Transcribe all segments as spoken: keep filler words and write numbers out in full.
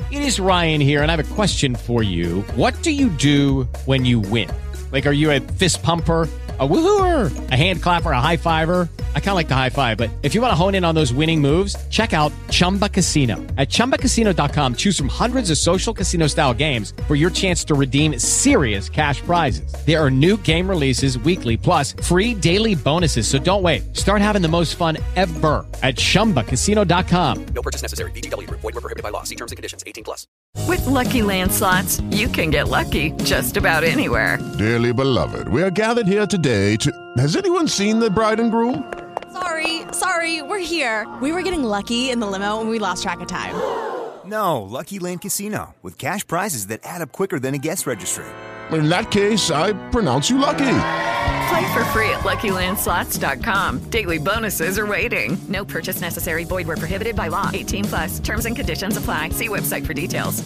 It is Ryan here, and I have a question for you. What do you do when you win? Like, are you a fist pumper, a woohooer, a hand clapper, a high fiver? I kind of like the high five, but if you want to hone in on those winning moves, check out Chumba Casino. At chumba casino dot com, choose from hundreds of social casino style games for your chance to redeem serious cash prizes. There are new game releases weekly, plus free daily bonuses. So don't wait. Start having the most fun ever at chumba casino dot com. No purchase necessary. V G W Group. Void where prohibited by law. See terms and conditions. eighteen plus. With Lucky Land Slots, you can get lucky just about anywhere. Dearly beloved, we are gathered here today to... Has anyone seen the bride and groom? Sorry, sorry, we're here. We were getting lucky in the limo and we lost track of time. No, Lucky Land Casino, with cash prizes that add up quicker than a guest registry. In that case, I pronounce you lucky. Play for free at lucky land slots dot com. Daily bonuses are waiting. No purchase necessary. Void where prohibited by law. eighteen plus. Terms and conditions apply. See website for details.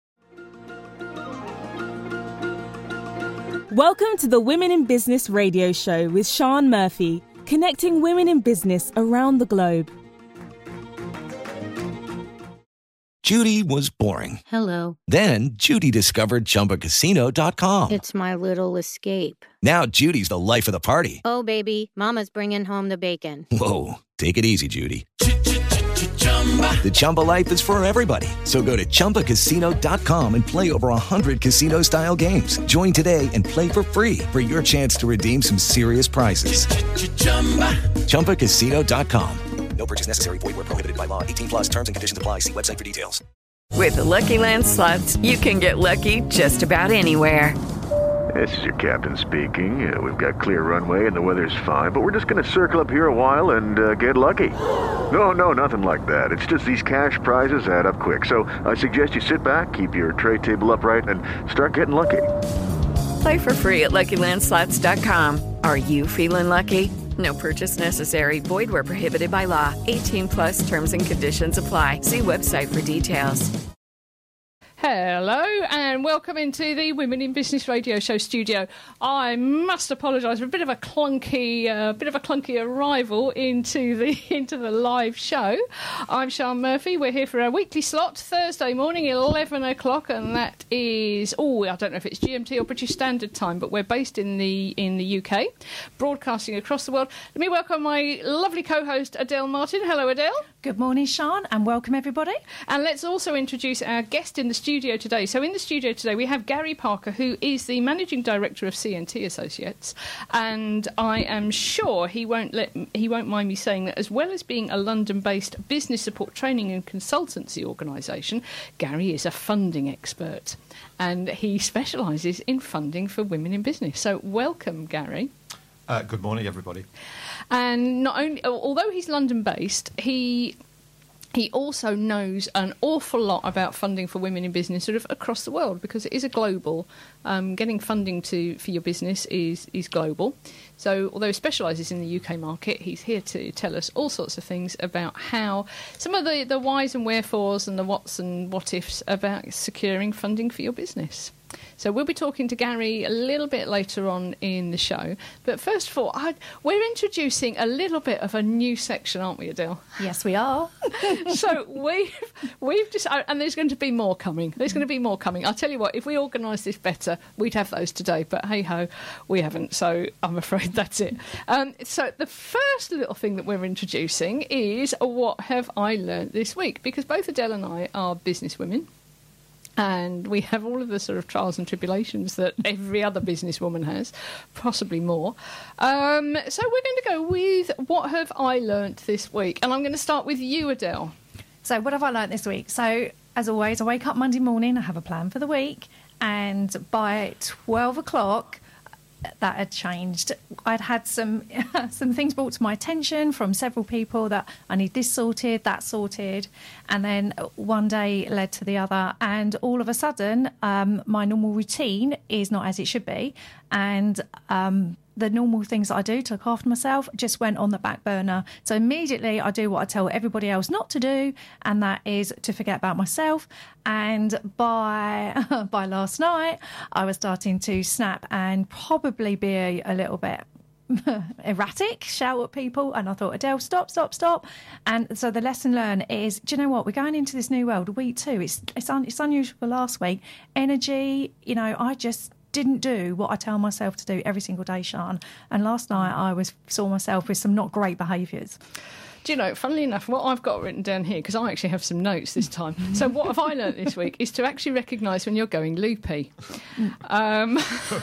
Welcome to the Women in Business radio show with Sean Murphy, connecting women in business around the globe. Judy was boring. Hello. Then Judy discovered Chumba Casino dot com. It's my little escape. Now Judy's the life of the party. Oh, baby, mama's bringing home the bacon. Whoa, take it easy, Judy. The Chumba life is for everybody. So go to chumba casino dot com and play over one hundred casino-style games. Join today and play for free for your chance to redeem some serious prizes. chumba casino dot com. No purchase necessary. Void where prohibited by law. eighteen plus. Terms and conditions apply. See website for details. With Lucky Land Slots, you can get lucky just about anywhere. This is your captain speaking. Uh, we've got clear runway and the weather's fine, but we're just going to circle up here a while and uh, get lucky. No, no, nothing like that. It's just these cash prizes add up quick. So I suggest you sit back, keep your tray table upright, and start getting lucky. Play for free at lucky land slots dot com. Are you feeling lucky? No purchase necessary. Void where prohibited by law. eighteen plus. Terms and conditions apply. See website for details. Hello and welcome into the Women in Business Radio Show studio. I must apologise for a bit of a clunky, uh, bit of a clunky arrival into the into the live show. I'm Sean Murphy. We're here for our weekly slot, Thursday morning, eleven o'clock, and that is oh, I don't know if it's G M T or British Standard Time, but we're based in the in the U K, broadcasting across the world. Let me welcome my lovely co-host Adele Martin. Hello, Adele. Good morning, Sean, and welcome everybody. And let's also introduce our guest in the studio today. So in the studio today we have Gary Parker, who is the Managing Director of C and T Associates, and I am sure he won't let he won't mind me saying that as well as being a London-based business support training and consultancy organisation, Gary is a funding expert, and he specialises in funding for women in business. So welcome, Gary. Uh, good morning, everybody. And not only, although he's London-based, he he also knows an awful lot about funding for women in business, sort of across the world, because it is a global. Um, getting funding to for your business is is global. So, although he specialises in the U K market, he's here to tell us all sorts of things about how some of the the whys and wherefores and the whats and what ifs about securing funding for your business. So we'll be talking to Gary a little bit later on in the show. But first of all, I'd, we're introducing a little bit of a new section, aren't we, Adele? Yes, we are. So we've, we've just... And there's going to be more coming. There's going to be more coming. I'll tell you what, if we organised this better, we'd have those today. But hey-ho, we haven't. So I'm afraid that's it. Um, so the first little thing that we're introducing is What Have I Learned This Week? Because both Adele and I are business women. And we have all of the sort of trials and tribulations that every other businesswoman has, possibly more. Um, so we're going to go with What Have I Learnt This Week? And I'm going to start with you, Adele. So what have I learnt this week? So, as always, I wake up Monday morning, I have a plan for the week, and by twelve o'clock... that had changed. I'd had some some things brought to my attention from several people that I need this sorted, that sorted, and then one day led to the other, and all of a sudden um, my normal routine is not as it should be, and um, the normal things that I do to look after myself just went on the back burner. So immediately I do what I tell everybody else not to do, and that is to forget about myself. And by by last night, I was starting to snap and probably be a, a little bit erratic, shout at people, and I thought, Adele, stop, stop, stop. And so the lesson learned is, do you know what? We're going into this new world, week two. It's it's, un, it's unusual for last week. Energy, you know, I just didn't do what I tell myself to do every single day, Sian. And last night I was saw myself with some not great behaviours. Do you know, funnily enough, what I've got written down here, because I actually have some notes this time. So what have I learnt this week is to actually recognise when you're going loopy. Um,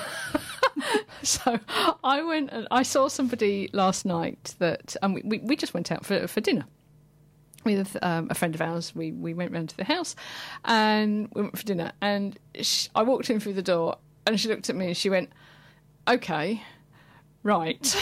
so I went and I saw somebody last night that um, we, we just went out for, for dinner with um, a friend of ours. We, we went round to the house and we went for dinner. And she, I walked in through the door and she looked at me and she went, OK, right.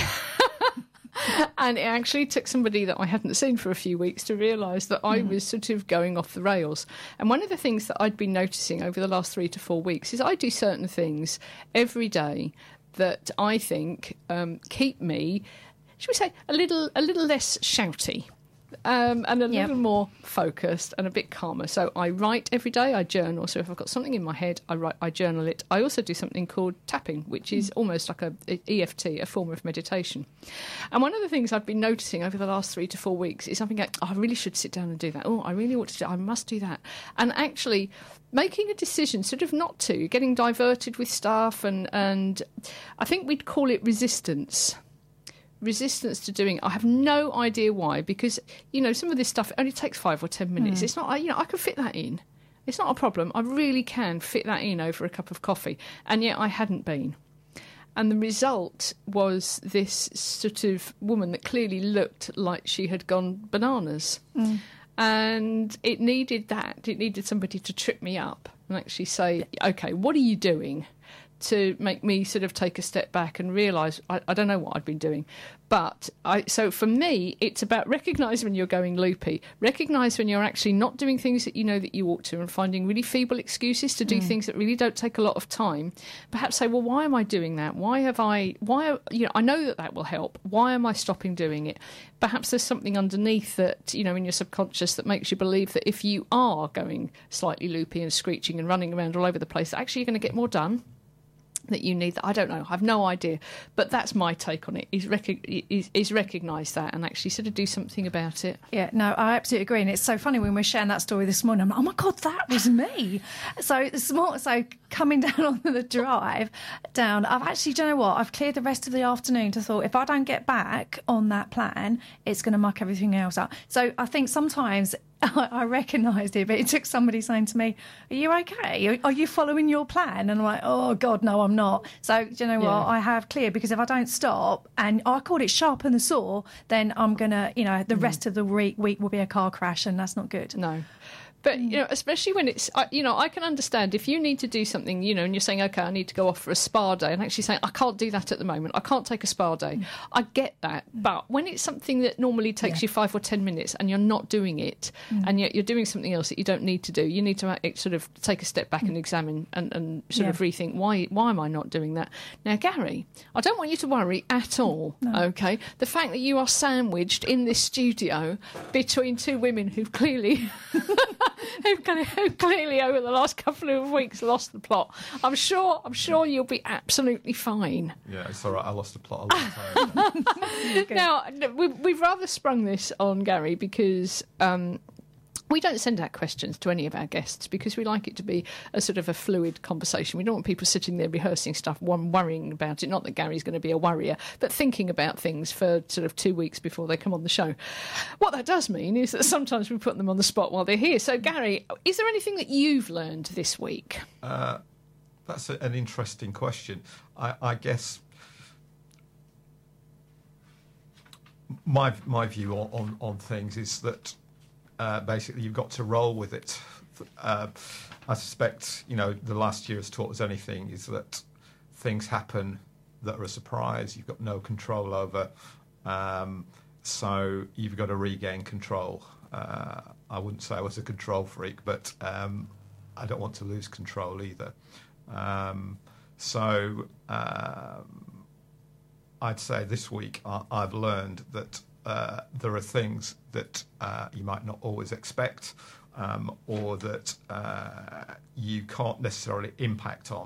And it actually took somebody that I hadn't seen for a few weeks to realise that I was sort of going off the rails. And one of the things that I'd been noticing over the last three to four weeks is I do certain things every day that I think um, keep me, should we say, a little a little less shouty. Um, and a yep. little more focused and a bit calmer. So I write every day, I journal. So if I've got something in my head, I write, I journal it. I also do something called tapping, which is mm. almost like a, a E F T, a form of meditation. And one of the things I've been noticing over the last three to four weeks is something like, oh, I really should sit down and do that. Oh, I really ought to do I must do that. And actually making a decision, sort of not to, getting diverted with stuff. And, and I think we'd call it resistance. resistance to doing it. I have no idea why, because, you know, some of this stuff only takes five or ten minutes. Mm. It's not, you know, I can fit that in. It's not a problem. I really can fit that in over a cup of coffee. And yet I hadn't been. And the result was this sort of woman that clearly looked like she had gone bananas. Mm. And it needed that. It needed somebody to trip me up and actually say, OK, what are you doing? To make me sort of take a step back and realise I, I don't know what I'd been doing. But I, so for me, it's about recognise when you're going loopy, recognise when you're actually not doing things that you know that you ought to, and finding really feeble excuses to do mm. things that really don't take a lot of time. Perhaps say, well, why am I doing that? Why have I, why, you know, I know that that will help. Why am I stopping doing it? Perhaps there's something underneath that, you know, in your subconscious that makes you believe that if you are going slightly loopy and screeching and running around all over the place, actually you're going to get more done. That you need that. I don't know. I've no idea. But that's my take on it, is, rec- is, is recognise that and actually sort of do something about it. Yeah, no, I absolutely agree. And it's so funny when we're sharing that story this morning, I'm like, oh my God, that was me. so this morning, so coming down on the drive down, I've actually, do you know what? I've cleared the rest of the afternoon to thought, if I don't get back on that plan, it's going to muck everything else up. So I think sometimes I, I recognised it, but it took somebody saying to me, are you okay? Are, are you following your plan? And I'm like, oh, God, no, I'm not. So, do you know Yeah. what? I have cleared, because if I don't stop, and I called it sharpen the saw, then I'm going to, you know, the Mm. rest of the week, week will be a car crash, and that's not good. No. But, you know, especially when it's, I- you know, I can understand if you need to do something, you know, and you're saying, OK, I need to go off for a spa day, and actually saying, I can't do that at the moment. I can't take a spa day. Mm. I get that. But when it's something that normally takes Yeah. you five or ten minutes and you're not doing it, Mm. and yet you're doing something else that you don't need to do, you need to uh, sort of take a step back and examine and, and sort Yeah. of rethink, why why am I not doing that? Now, Gary, I don't want you to worry at all, No. OK? The fact that you are sandwiched in this studio between two women who've clearly... Who've kind of- who clearly over the last couple of weeks lost the plot. I'm sure. I'm sure you'll be absolutely fine. Yeah, it's all right. I lost the plot a long time ago. Now we, we've rather sprung this on Gary because um, we don't send out questions to any of our guests because we like it to be a sort of a fluid conversation. We don't want people sitting there rehearsing stuff, one worrying about it. Not that Gary's going to be a worrier, but thinking about things for sort of two weeks before they come on the show. What that does mean is that sometimes we put them on the spot while they're here. So, Gary, is there anything that you've learned this week? Uh, that's a, an interesting question. I, I guess my my view on, on, on things is that uh, basically you've got to roll with it. Uh, I suspect, you know, the last year has taught us anything, is that things happen that are a surprise, you've got no control over, um, so you've got to regain control. Uh, I wouldn't say I was a control freak, but um, I don't want to lose control either. Um, so um, I'd say this week I, I've learned that uh, there are things that uh, you might not always expect, um, or that uh, you can't necessarily impact on.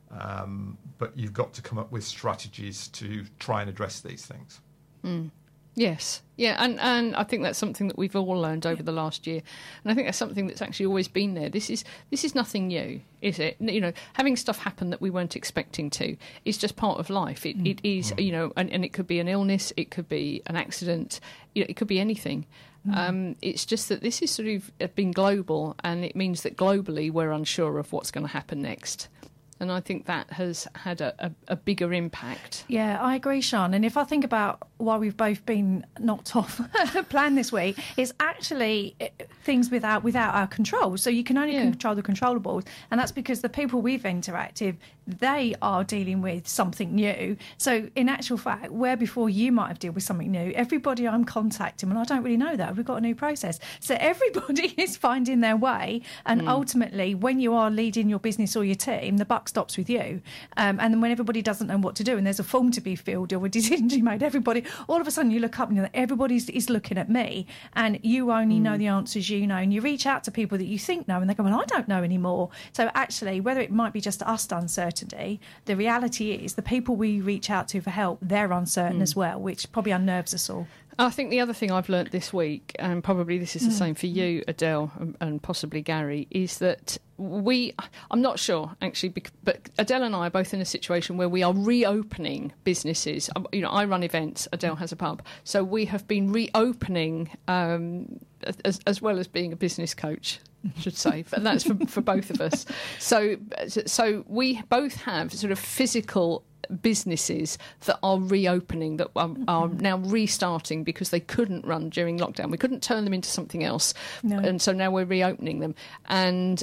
Um, but you've got to come up with strategies to try and address these things. Mm. Yes, yeah, and, and I think that's something that we've all learned over the last year, and I think that's something that's actually always been there. This is this is nothing new, is it? You know, having stuff happen that we weren't expecting to is just part of life. It, mm. it is, you know, and, and it could be an illness, it could be an accident, you know, it could be anything. Mm. Um, it's just that this is sort of been global, and it means that globally we're unsure of what's going to happen next. And I think that has had a, a, a bigger impact. Yeah, I agree, Sean. And if I think about why we've both been knocked off plan this week, it's actually things without without our control. So you can only yeah. control the controllables. And that's because the people we've interacted, they are dealing with something new. So in actual fact, where before you might have dealt with something new, everybody I'm contacting, and I don't really know that, we've got a new process. So everybody is finding their way. And mm. ultimately, when you are leading your business or your team, the buck stops with you. Um, and then when everybody doesn't know what to do and there's a form to be filled or a decision to be made, everybody, all of a sudden you look up and you're like, everybody is looking at me, and you only mm. know the answers you know. And you reach out to people that you think know and they go, well, I don't know anymore. So actually, whether it might be just us uncertainty, the reality is the people we reach out to for help, they're uncertain mm. as well, which probably unnerves us all. I think the other thing I've learnt this week, and probably this is the mm. same for you, Adele, and possibly Gary, is that we, I'm not sure actually, but Adele and I are both in a situation where we are reopening businesses. You know, I run events, Adele has a pub. So we have been reopening um, as, as well as being a business coach, I should say, but that's for, for both of us. So, so we both have sort of physical businesses that are reopening, that are, are now restarting because they couldn't run during lockdown. We couldn't turn them into something else, no. and so now we're reopening them. And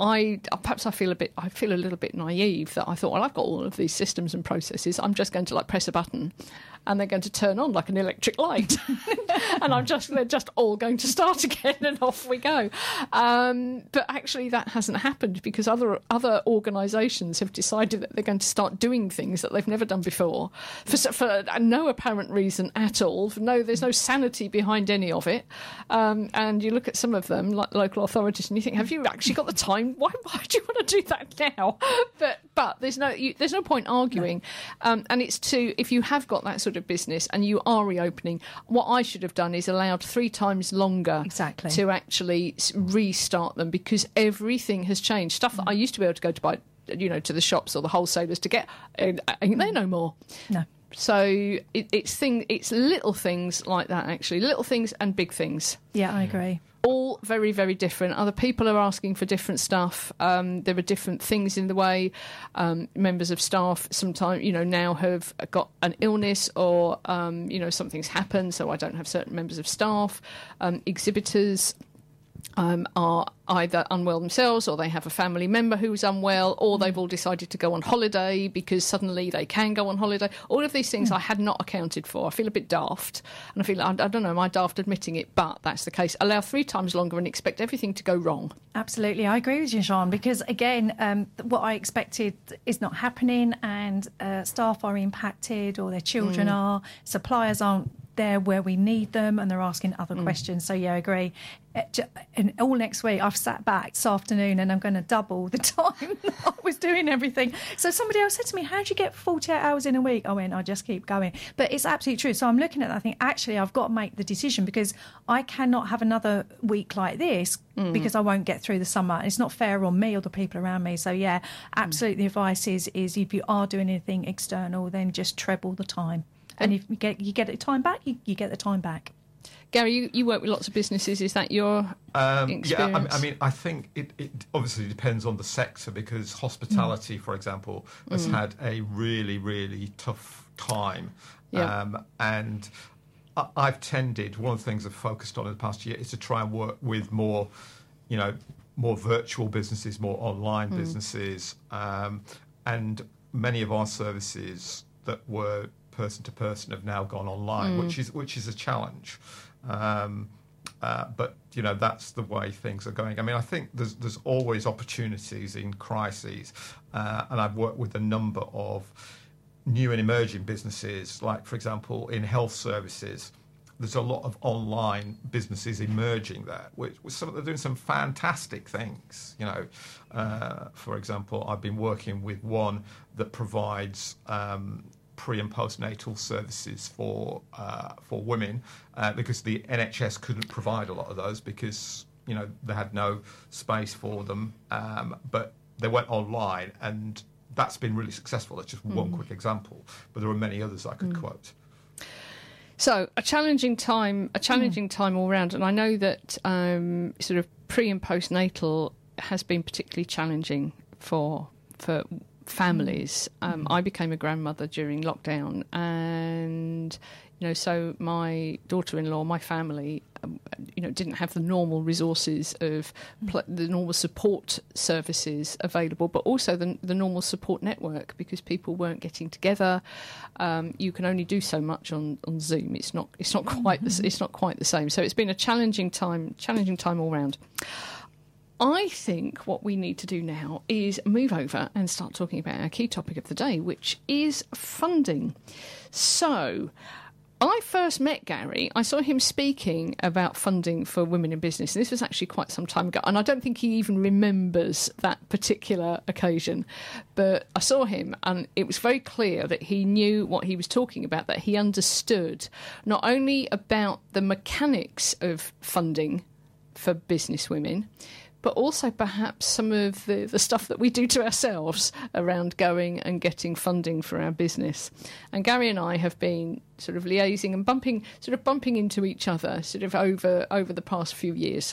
I perhaps I feel a bit I feel a little bit naive that I thought, well, I've got all of these systems and processes. I'm just going to like press a button, and they're going to turn on like an electric light, and I'm just they're just all going to start again, and off we go. Um, but actually, that hasn't happened because other other organisations have decided that they're going to start doing things that they've never done before for for no apparent reason at all. For no, there's no sanity behind any of it. Um, and you look at some of them, like local authorities, and you think, have you actually got the time? Why, why do you want to do that now? But but there's no you, there's no point arguing. No. Um, and it's to if you have got that sort of business and you are reopening, what I should have done is allowed three times longer exactly. to actually restart them, because everything has changed. Stuff that I used to be able to go to buy, you know, to the shops or the wholesalers to get, and they're no more. No. So it, it's thing, it's little things like that, actually, little things and big things. Yeah, I agree. All very, very different. Other people are asking for different stuff. Um, there are different things in the way. Um, members of staff sometimes, you know, now have got an illness or, um, you know, something's happened, so I don't have certain members of staff. Um, exhibitors um, are either unwell themselves, or they have a family member who's unwell, or they've all decided to go on holiday because suddenly they can go on holiday. All of these things mm. I had not accounted for. I feel a bit daft, and I feel, I, I don't know, am I daft admitting it, but that's the case. Allow three times longer and expect everything to go wrong. Absolutely, I agree with you, Sean, because again, um, what I expected is not happening, and uh, staff are impacted, or their children mm. are, suppliers aren't there where we need them, and they're asking other mm. questions. So yeah, I agree. And all next week I've sat back this afternoon and I'm going to double the time that I was doing everything. So somebody else said to me, how do you get forty-eight hours in a week? I went, I just keep going. But it's absolutely true. So I'm looking at that, I think actually I've got to make the decision, because I cannot have another week like this mm. because I won't get through the summer. It's not fair on me or the people around me. So yeah, absolutely mm. the advice is, is if you are doing anything external, then just treble the time. And if you get you get the time back, you, you get the time back. Gary, you, you work with lots of businesses. Is that your um, experience? Yeah, I, I mean, I think it, it obviously depends on the sector, because hospitality, mm. for example, has mm. had a really, really tough time. Yeah. Um, and I, I've tended, one of the things I've focused on in the past year is to try and work with more, you know, more virtual businesses, more online mm. businesses. Um, and many of our services that were person to person have now gone online, mm. which is which is a challenge. Um, uh, but you know, that's the way things are going. I mean, I think there's there's always opportunities in crises, uh, and I've worked with a number of new and emerging businesses, like for example in health services, there's a lot of online businesses emerging there, which, which some, they're doing some fantastic things. You know, uh, for example, I've been working with one that provides um, pre and postnatal services for uh, for women uh, because the N H S couldn't provide a lot of those because you know they had no space for them, um, but they went online and that's been really successful. That's just mm. one quick example, but there are many others I could mm. quote. So a challenging time, a challenging mm. time all round, and I know that um, sort of pre and postnatal has been particularly challenging for for families. Um, mm. I became a grandmother during lockdown, and you know, so my daughter-in-law, my family, um, you know, didn't have the normal resources of pl- the normal support services available, but also the, the normal support network because people weren't getting together. Um, you can only do so much on, on Zoom. It's not it's not quite the, it's not quite the same. So it's been a challenging time, challenging time all round. I think what we need to do now is move over and start talking about our key topic of the day, which is funding. So I first met Gary, I saw him speaking about funding for women in business, and this was actually quite some time ago, and I don't think he even remembers that particular occasion, but I saw him and it was very clear that he knew what he was talking about, that he understood not only about the mechanics of funding for business women, but also perhaps some of the, the stuff that we do to ourselves around going and getting funding for our business. And Gary and I have been sort of liaising and bumping, sort of bumping into each other sort of over, over the past few years.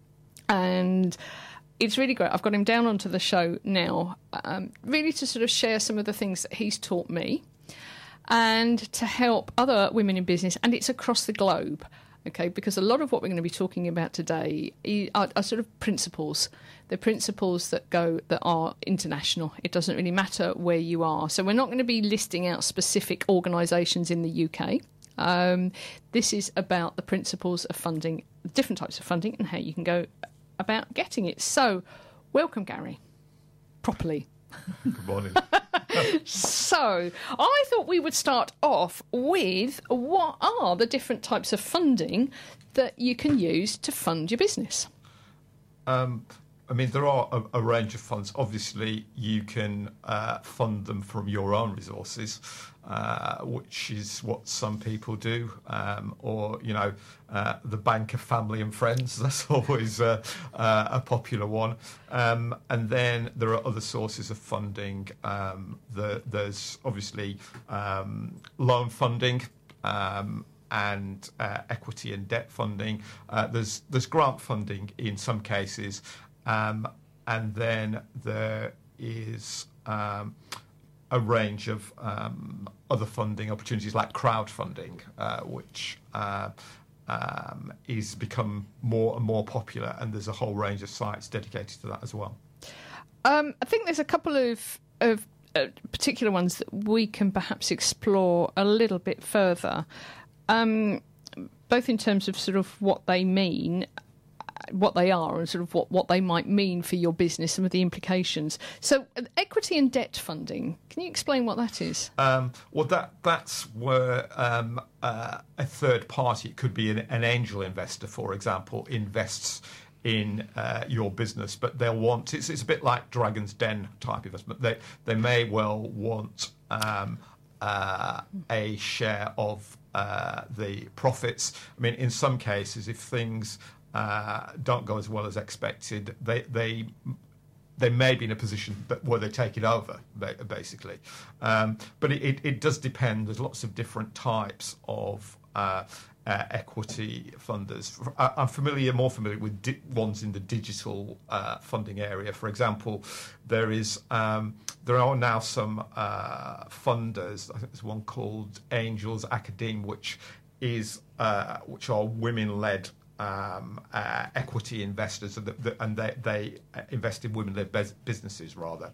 And it's really great. I've got him down onto the show now, um, really to sort of share some of the things that he's taught me and to help other women in business, and it's across the globe. Okay, because a lot of what we're going to be talking about today are, are sort of principles. They're principles that go that are international. It doesn't really matter where you are. So we're not going to be listing out specific organisations in the U K. Um, this is about the principles of funding, different types of funding, and how you can go about getting it. So, welcome, Gary. Properly. Good morning. So, I thought we would start off with what are the different types of funding that you can use to fund your business? Um, I mean, there are a, a range of funds. Obviously, you can uh, fund them from your own resources, uh, which is what some people do, um, or, you know, uh, the bank of family and friends. That's always uh, uh, a popular one. Um, and then there are other sources of funding. Um, the, there's obviously um, loan funding, um, and uh, equity and debt funding. Uh, there's there's grant funding in some cases. Um, and then there is um, a range of um, other funding opportunities like crowdfunding, uh, which uh, um, is become more and more popular, and there's a whole range of sites dedicated to that as well. Um, I think there's a couple of, of uh, particular ones that we can perhaps explore a little bit further, um, both in terms of sort of what they mean, what they are, and sort of what, what they might mean for your business, some of the implications. So uh, equity and debt funding, can you explain what that is? Um, well, that that's where um, uh, a third party, it could be an, an angel investor, for example, invests in uh, your business, but they'll want, it's, it's a bit like Dragon's Den type investment. They, they may well want um, uh, a share of uh, the profits. I mean, in some cases, if things Uh, don't go as well as expected, they they they may be in a position that, where they take it over, basically. Um, but it, it, it does depend. There's lots of different types of uh, uh, equity funders. I, I'm familiar, more familiar with di- ones in the digital uh, funding area. For example, there is um, there are now some uh, funders. I think there's one called Angels Academe, which is uh, which are women-led Um, uh, equity investors, and they, they invest in women-led businesses rather.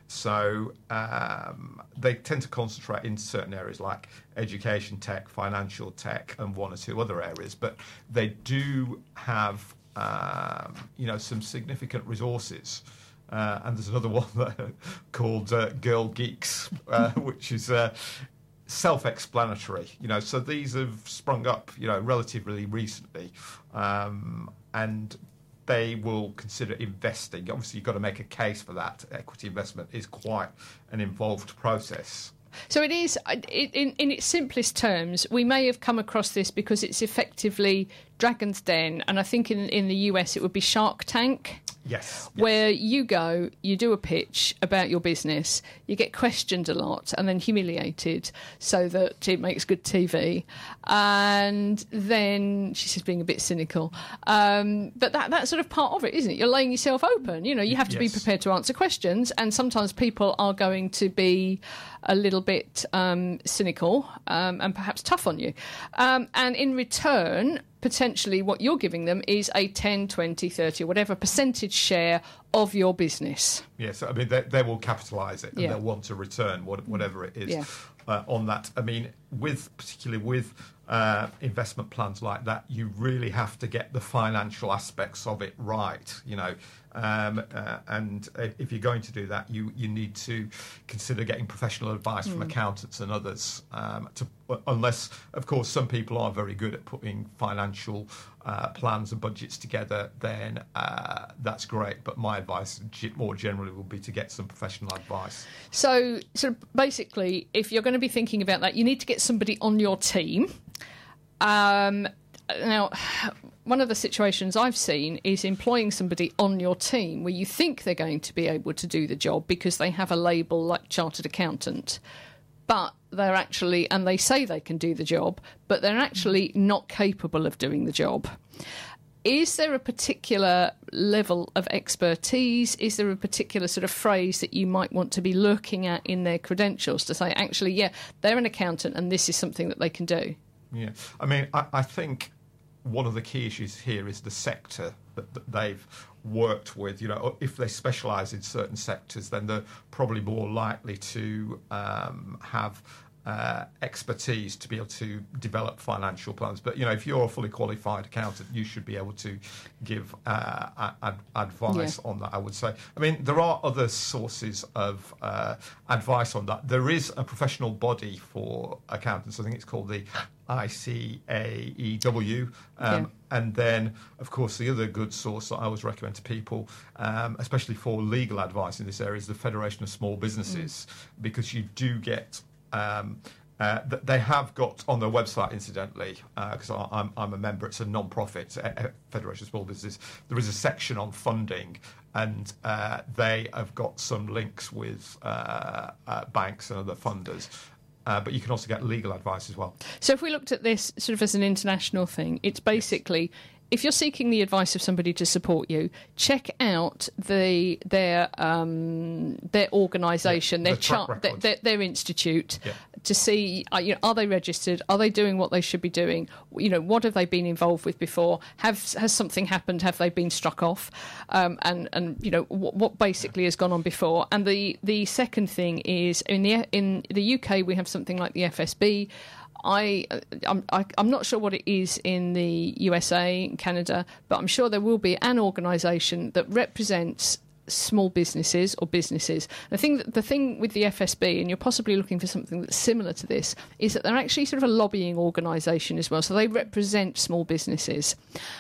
So um, they tend to concentrate in certain areas like education tech, financial tech, and one or two other areas. But they do have, um, you know, some significant resources. Uh, and there's another one that, called uh, Girl Geeks, uh, which is uh, self-explanatory. You know, so these have sprung up, you know, relatively recently, um, and they will consider investing. Obviously, you've got to make a case for that. Equity investment is quite an involved process. So it is, in, in its simplest terms, we may have come across this because it's effectively Dragon's Den, and I think in, in the U S it would be Shark Tank. Yes, yes. Where you go, you do a pitch about your business, you get questioned a lot and then humiliated so that it makes good T V. And then, she's just being a bit cynical, um, but that, that's sort of part of it, isn't it? You're laying yourself open. You know, you have to yes. be prepared to answer questions, and sometimes people are going to be a little bit um, cynical um, and perhaps tough on you. Um, and in return, potentially what you're giving them is a ten, twenty, thirty, whatever percentage share of your business. Yes, I mean, they, they will capitalise it and yeah. they'll want to return what, whatever it is yeah. uh, on that. I mean, with particularly with uh, investment plans like that, you really have to get the financial aspects of it right, you know. Um, uh, and if you're going to do that, you, you need to consider getting professional advice mm. from accountants and others. Um, to, unless, of course, some people are very good at putting financial uh, plans and budgets together, then uh, that's great. But my advice, more generally, would be to get some professional advice. So, so basically, if you're going to be thinking about that, you need to get somebody on your team. Um, now, one of the situations I've seen is employing somebody on your team where you think they're going to be able to do the job because they have a label like chartered accountant, but they're actually, and they say they can do the job, but they're actually not capable of doing the job. Is there a particular level of expertise? Is there a particular sort of phrase that you might want to be looking at in their credentials to say, actually, yeah, they're an accountant and this is something that they can do? Yeah, I mean, I, I think one of the key issues here is the sector that, that they've worked with. You know, if they specialise in certain sectors, then they're probably more likely to um, have uh, expertise to be able to develop financial plans. But, you know, if you're a fully qualified accountant, you should be able to give uh, ad- advice yeah. on that, I would say. I mean, there are other sources of uh, advice on that. There is a professional body for accountants. I think it's called the I C A E W. Um, yeah. And then, of course, the other good source that I always recommend to people, um, especially for legal advice in this area, is the Federation of Small Businesses, mm. because you do get... Um, uh, they have got on their website, incidentally, because uh, I'm, I'm a member, it's a non-profit, uh, Federation of Small Businesses, there is a section on funding, and uh, they have got some links with uh, uh, banks and other funders. Uh, but you can also get legal advice as well. So if we looked at this sort of as an international thing, it's basically... Yes. If you're seeking the advice of somebody to support you, check out the their um, their organisation, yeah, their, the char- their, their their institute, yeah. to see uh, you know, are they registered? Are they doing what they should be doing? You know, what have they been involved with before? Have has something happened? Have they been struck off? Um, and and you know what, what basically has gone on before? And the the second thing is in the in the U K we have something like the F S B. I, I'm, I, I'm not sure what it is in the U S A and Canada, but I'm sure there will be an organisation that represents small businesses or businesses. The thing, that, the thing with the F S B, and you're possibly looking for something that's similar to this, is that they're actually sort of a lobbying organisation as well. So they represent small businesses,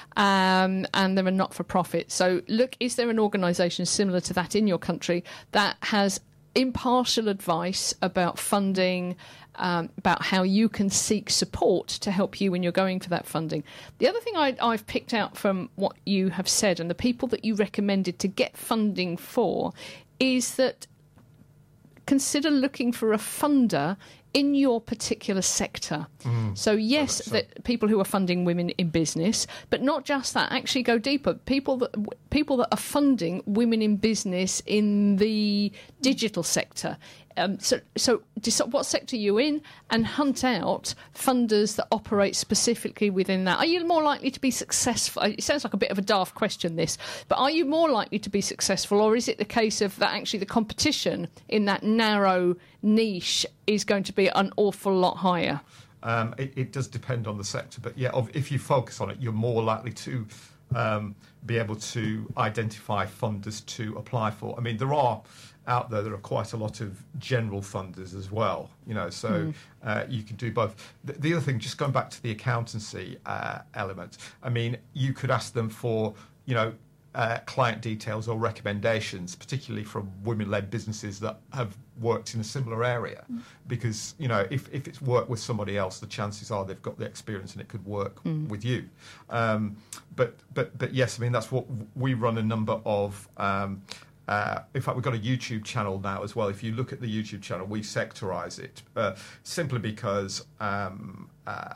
um, and they're a not-for-profit. So look, is there an organisation similar to that in your country that has impartial advice about funding, um, about how you can seek support to help you when you're going for that funding? The other thing I, I've picked out from what you have said and the people that you recommended to get funding for is that consider looking for a funder in your particular sector. Mm, so yes, so. that people who are funding women in business, but not just that, actually go deeper. People that people that are funding women in business in the digital sector. Um, so, so decide what sector you're in and hunt out funders that operate specifically within that. Are you more likely to be successful? It sounds like a bit of a daft question, this, but are you more likely to be successful, or is it the case of that actually the competition in that narrow niche is going to be an awful lot higher? Um, it, it does depend on the sector, but yeah, if you focus on it, you're more likely to um, be able to identify funders to apply for. I mean, there are out there there are quite a lot of general funders as well, you know, so mm. uh, you can do both. The, the other thing, just going back to the accountancy uh, element, I mean, you could ask them for, you know, uh, client details or recommendations, particularly from women-led businesses that have worked in a similar area, mm. because, you know, if, if it's worked with somebody else, the chances are they've got the experience and it could work mm. with you. Um, but, but, but yes, I mean, that's what we run a number of... Um, Uh, in fact, we've got a YouTube channel now as well. If you look at the YouTube channel, we sectorise it uh, simply because um, uh,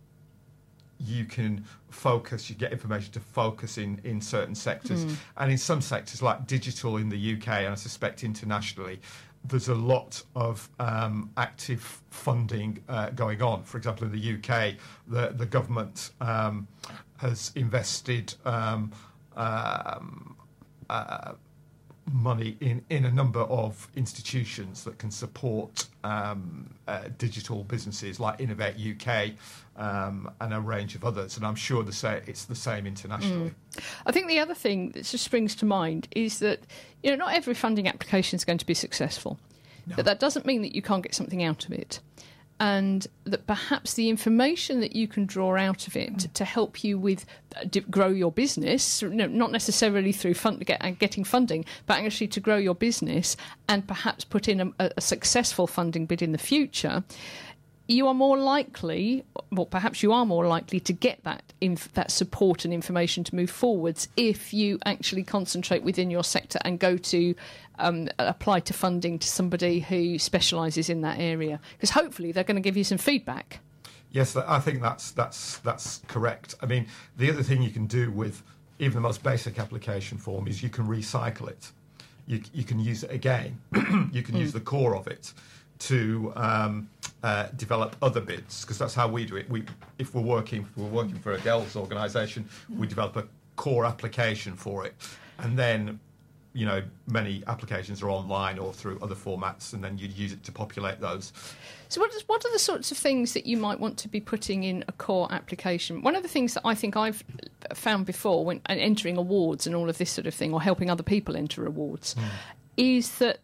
you can focus, you get information to focus in, in certain sectors. Mm. And in some sectors, like digital in the U K, and I suspect internationally, there's a lot of um, active funding uh, going on. For example, in the U K, the, the government um, has invested um, um, uh, money in, in a number of institutions that can support um, uh, digital businesses like Innovate U K um, and a range of others. And I'm sure the sa- it's the same internationally. Mm. I think the other thing that just springs to mind is that, you know, not every funding application is going to be successful. No. But that doesn't mean that you can't get something out of it. And that perhaps the information that you can draw out of it mm. to help you with uh, d- grow your business, you know, not necessarily through fund, get, uh, getting funding, but actually to grow your business and perhaps put in a, a successful funding bid in the future, you are more likely, well, perhaps you are more likely to get that inf- that support and information to move forwards if you actually concentrate within your sector and go to um, apply to funding to somebody who specialises in that area, because hopefully they're going to give you some feedback. Yes, I think that's that's that's correct. I mean, the other thing you can do with even the most basic application form is you can recycle it. You you can use it again. You can mm. use the core of it to um, uh, develop other bids, because that's how we do it. We, if we're working, if we're working for a Girls organisation, we develop a core application for it, and then, you know, many applications are online or through other formats, and then you'd use it to populate those. So what, is, what are the sorts of things that you might want to be putting in a core application? One of the things that I think I've found before when entering awards and all of this sort of thing, or helping other people enter awards, mm. is that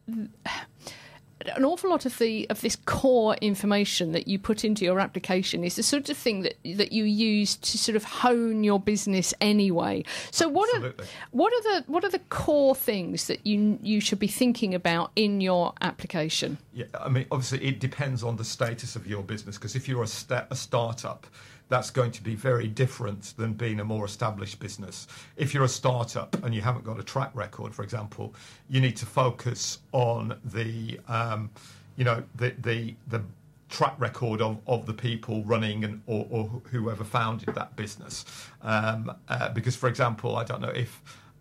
an awful lot of the of this core information that you put into your application is the sort of thing that that you use to sort of hone your business anyway. So what Absolutely. are what are the what are the core things that you you should be thinking about in your application? Yeah, I mean, obviously it depends on the status of your business, because if you're a, sta- a startup, that's going to be very different than being a more established business. If you're a startup and you haven't got a track record, for example, you need to focus on the, um, you know, the the, the track record of, of the people running and or, or whoever founded that business. Um, uh, because, for example, I don't know if.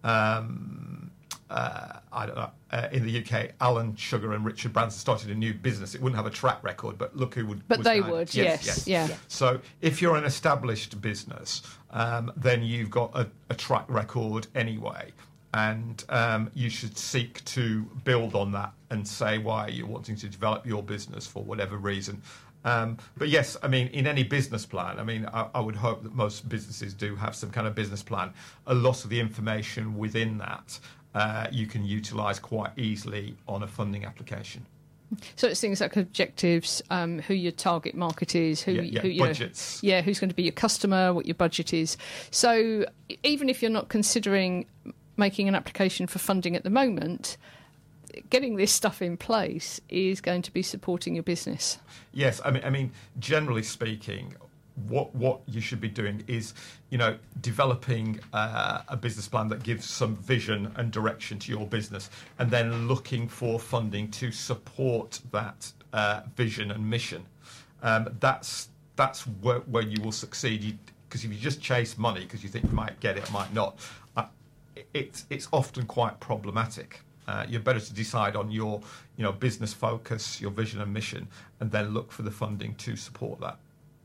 Um, Uh, I don't know, uh, in the U K, Alan Sugar and Richard Branson started a new business. It wouldn't have a track record, but look who would... But was they behind. would, yes, yes, yes. yeah. So if you're an established business, um, then you've got a, a track record anyway, and um, you should seek to build on that and say why you're wanting to develop your business for whatever reason. Um, but yes, I mean, in any business plan, I mean, I, I would hope that most businesses do have some kind of business plan. A lot of the information within that Uh, you can utilise quite easily on a funding application. So it's things like objectives, um, who your target market is, who, yeah, yeah, who you budgets. know, yeah, who's going to be your customer, what your budget is. So even if you're not considering making an application for funding at the moment, getting this stuff in place is going to be supporting your business. Yes, I mean, I mean, generally speaking, what what you should be doing is, you know, developing uh, a business plan that gives some vision and direction to your business, and then looking for funding to support that uh, vision and mission. Um, that's that's where, where you will succeed. Because if you just chase money because you think you might get it, might not, uh, it's it's often quite problematic. Uh, you're better to decide on your, you know, business focus, your vision and mission, and then look for the funding to support that.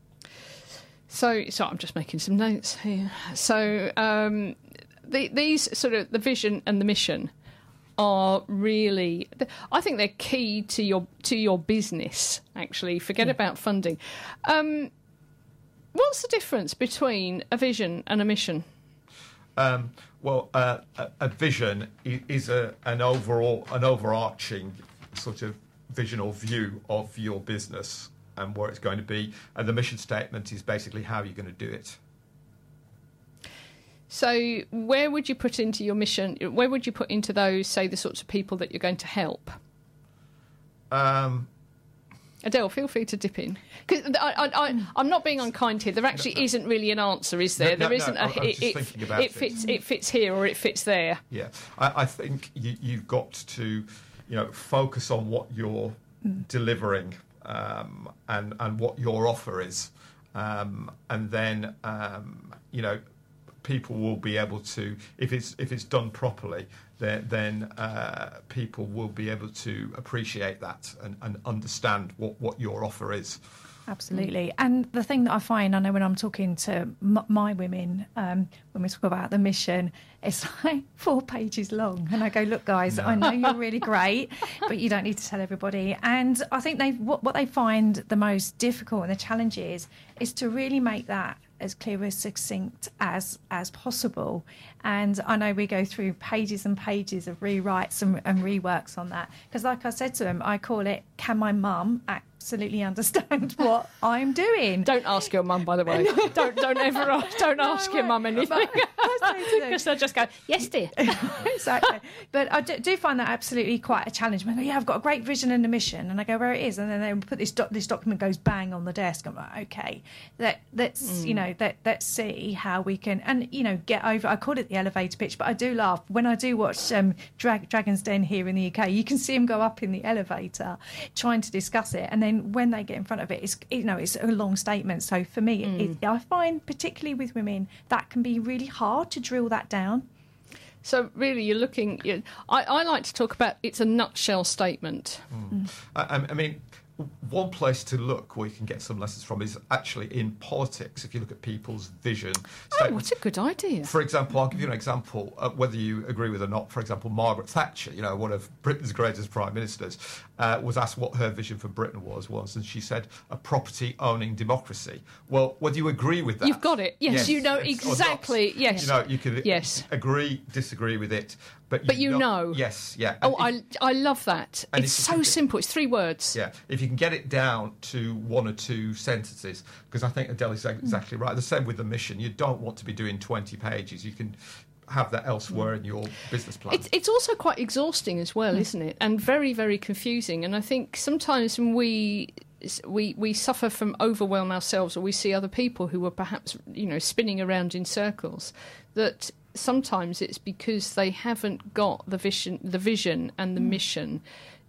So, so I'm just making some notes here. So, um, the, these sort of the vision and the mission are really, I think they're key to your to your business. Actually, forget yeah. about funding. Um, what's the difference between a vision and a mission? Um, well, uh, a, a vision i- is a, an overall, an overarching sort of vision or view of your business and where it's going to be, and the mission statement is basically how you're going to do it. So where would you put into your mission, where would you put into those, say, the sorts of people that you're going to help? Um, Adele, feel free to dip in. Because I, I, I, I'm not being unkind here. There actually No, no. isn't really an answer, is there? No, no, there isn't. no, a, I- I was it, just it, thinking about it it. fits. It fits here or it fits there. Yeah, I, I think you, you've got to, you know, focus on what you're delivering um, and and what your offer is, um, and then um, you know, people will be able to, if it's if it's done properly, then then uh, people will be able to appreciate that and, and understand what, what your offer is. Absolutely. And the thing that I find, I know when I'm talking to m- my women, um, when we talk about the mission, it's like four pages long. And I go, look, guys, No. I know you're really great, but you don't need to tell everybody. And I think they what, what they find the most difficult and the challenge is, is to really make that as clear, as succinct as as possible. And I know we go through pages and pages of rewrites and, and reworks on that. Because like I said to them, I call it, can my mum absolutely understand what I'm doing? Don't ask your mum, by the way. don't don't ever ask, don't ask your mum anything. Because they'll just go, yes, dear. Exactly. But I do, do find that absolutely quite a challenge. I go, yeah, I've got a great vision and a mission. And I go, where it is? And then they put this doc- this document goes bang on the desk. I'm like, okay, let, let's, Mm. you know, let, let's see how we can, and, you know, get over, I call it the elevator pitch, but I do laugh. When I do watch um, Drag, Dragon's Den here in the U K, you can see them go up in the elevator trying to discuss it. And then when they get in front of it, it's, you know, it's a long statement. So for me, Mm. it, I find, particularly with women, that can be really hard to drill that down. So really, you're looking. You I, I like to talk about it's a nutshell statement. Mm. I, I mean, one place to look where you can get some lessons from is actually in politics. If you look at people's vision. Oh, what's a good idea? For example, I'll give you an example, uh, whether you agree with it or not. For example, Margaret Thatcher, you know, one of Britain's greatest prime ministers, uh, was asked what her vision for Britain was once, and she said, a property-owning democracy. Well, whether you agree with that... You've got it. Yes, you know it's- or not. exactly. Yes. You know, you could Yes. agree, disagree with it, but you, But you know. Yes, yeah. Oh, And if- I I love that. and It's if you so can- simple. It's three words. Yeah, if you can get it down to one or two sentences, because I think Adele is exactly right. The same with the mission. You don't want to be doing twenty pages. You can have that elsewhere in your business plan. It's it's also quite exhausting as well, isn't it? And very very confusing. And I think sometimes when we we we suffer from overwhelm ourselves, or we see other people who are perhaps, you know, spinning around in circles, that sometimes it's because they haven't got the vision the vision and the mission